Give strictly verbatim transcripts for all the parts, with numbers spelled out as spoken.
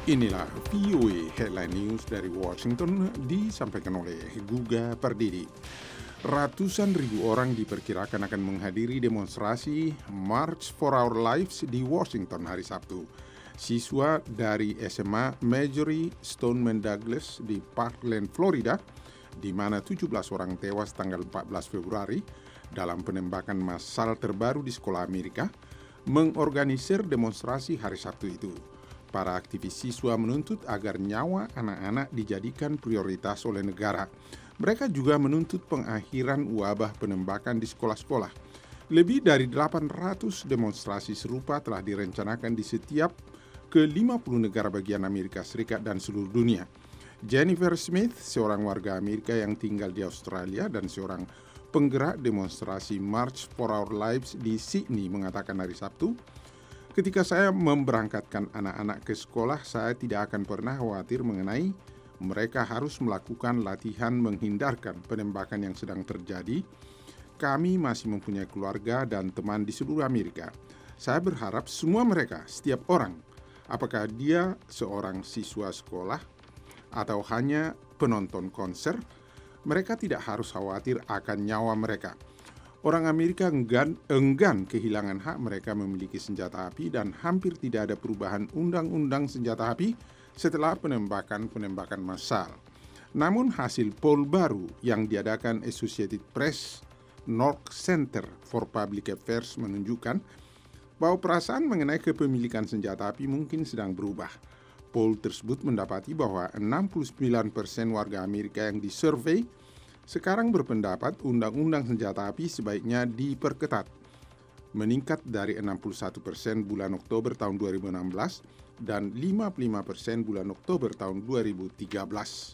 Inilah V O A Headline News dari Washington disampaikan oleh Guga Pardidi. Ratusan ribu orang diperkirakan akan menghadiri demonstrasi March for Our Lives di Washington hari Sabtu. Siswa dari S M A Marjory Stoneman Douglas di Parkland, Florida, di mana tujuh belas orang tewas tanggal empat belas Februari dalam penembakan massal terbaru di sekolah Amerika, mengorganisir demonstrasi hari Sabtu itu. Para aktivis siswa menuntut agar nyawa anak-anak dijadikan prioritas oleh negara. Mereka juga menuntut pengakhiran wabah penembakan di sekolah-sekolah. Lebih dari delapan ratus demonstrasi serupa telah direncanakan di setiap ke lima puluh negara bagian Amerika Serikat dan seluruh dunia. Jennifer Smith, seorang warga Amerika yang tinggal di Australia dan seorang penggerak demonstrasi March for Our Lives di Sydney, mengatakan hari Sabtu, "Ketika saya memberangkatkan anak-anak ke sekolah, saya tidak akan pernah khawatir mengenai mereka harus melakukan latihan menghindarkan penembakan yang sedang terjadi. Kami masih mempunyai keluarga dan teman di seluruh Amerika. Saya berharap semua mereka, setiap orang, apakah dia seorang siswa sekolah atau hanya penonton konser, mereka tidak harus khawatir akan nyawa mereka. Orang Amerika enggan, enggan kehilangan hak mereka memiliki senjata api dan hampir tidak ada perubahan undang-undang senjata api setelah penembakan-penembakan massal. Namun hasil poll baru yang diadakan Associated Press North Center for Public Affairs menunjukkan bahwa perasaan mengenai kepemilikan senjata api mungkin sedang berubah. Poll tersebut mendapati bahwa enam puluh sembilan persen warga Amerika yang disurvei sekarang berpendapat undang-undang senjata api sebaiknya diperketat, meningkat dari enam puluh satu persen bulan Oktober tahun dua ribu enam belas dan lima puluh lima persen bulan Oktober tahun dua ribu tiga belas.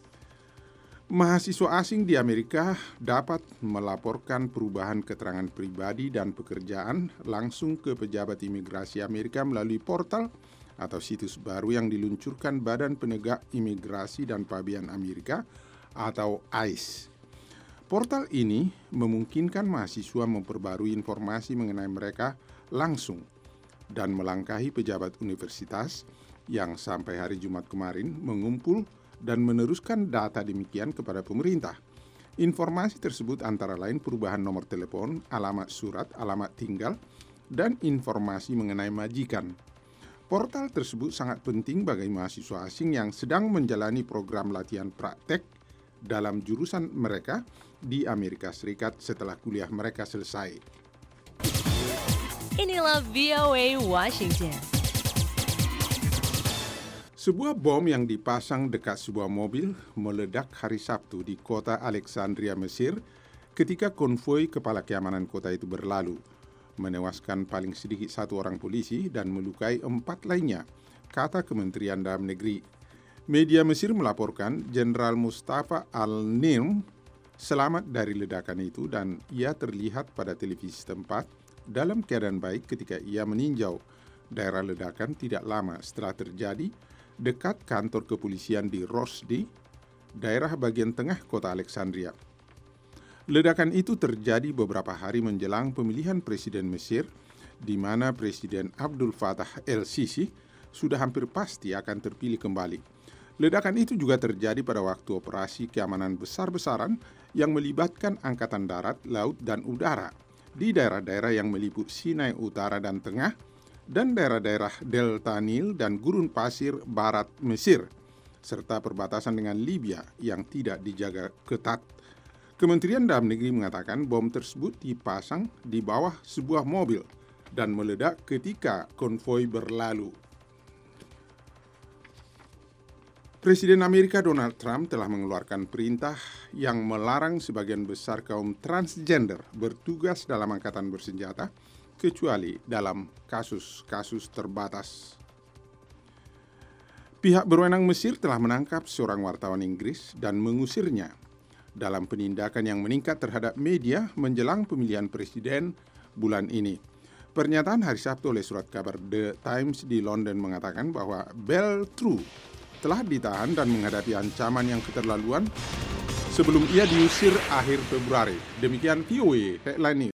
Mahasiswa asing di Amerika dapat melaporkan perubahan keterangan pribadi dan pekerjaan langsung ke pejabat imigrasi Amerika melalui portal atau situs baru yang diluncurkan Badan Penegak Imigrasi dan Pabean Amerika atau I C E. Portal ini memungkinkan mahasiswa memperbarui informasi mengenai mereka langsung dan melangkahi pejabat universitas yang sampai hari Jumat kemarin mengumpul dan meneruskan data demikian kepada pemerintah. Informasi tersebut antara lain perubahan nomor telepon, alamat surat, alamat tinggal, dan informasi mengenai majikan. Portal tersebut sangat penting bagi mahasiswa asing yang sedang menjalani program latihan praktek dalam jurusan mereka di Amerika Serikat setelah kuliah mereka selesai. Inilah V O A Washington. Sebuah bom yang dipasang dekat sebuah mobil meledak hari Sabtu di kota Alexandria, Mesir, ketika konvoi kepala keamanan kota itu berlalu, menewaskan paling sedikit satu orang polisi dan melukai empat lainnya, kata Kementerian Dalam Negeri. Media Mesir melaporkan Jenderal Mustafa Al-Nim selamat dari ledakan itu dan ia terlihat pada televisi setempat dalam keadaan baik ketika ia meninjau daerah ledakan tidak lama setelah terjadi dekat kantor kepolisian di Rosdi, daerah bagian tengah kota Alexandria. Ledakan itu terjadi beberapa hari menjelang pemilihan Presiden Mesir, di mana Presiden Abdul Fattah el-Sisi sudah hampir pasti akan terpilih kembali. Ledakan itu juga terjadi pada waktu operasi keamanan besar-besaran yang melibatkan Angkatan Darat, Laut, dan Udara di daerah-daerah yang meliputi Sinai Utara dan Tengah dan daerah-daerah Delta Nil dan gurun pasir barat Mesir, serta perbatasan dengan Libya yang tidak dijaga ketat. Kementerian Dalam Negeri mengatakan bom tersebut dipasang di bawah sebuah mobil dan meledak ketika konvoi berlalu. Presiden Amerika Donald Trump telah mengeluarkan perintah yang melarang sebagian besar kaum transgender bertugas dalam angkatan bersenjata, kecuali dalam kasus-kasus terbatas. Pihak berwenang Mesir telah menangkap seorang wartawan Inggris dan mengusirnya dalam penindakan yang meningkat terhadap media menjelang pemilihan presiden bulan ini. Pernyataan hari Sabtu oleh surat kabar The Times di London mengatakan bahwa Bell True telah ditahan dan menghadapi ancaman yang keterlaluan sebelum ia diusir akhir Februari. Demikian V O A Headline News.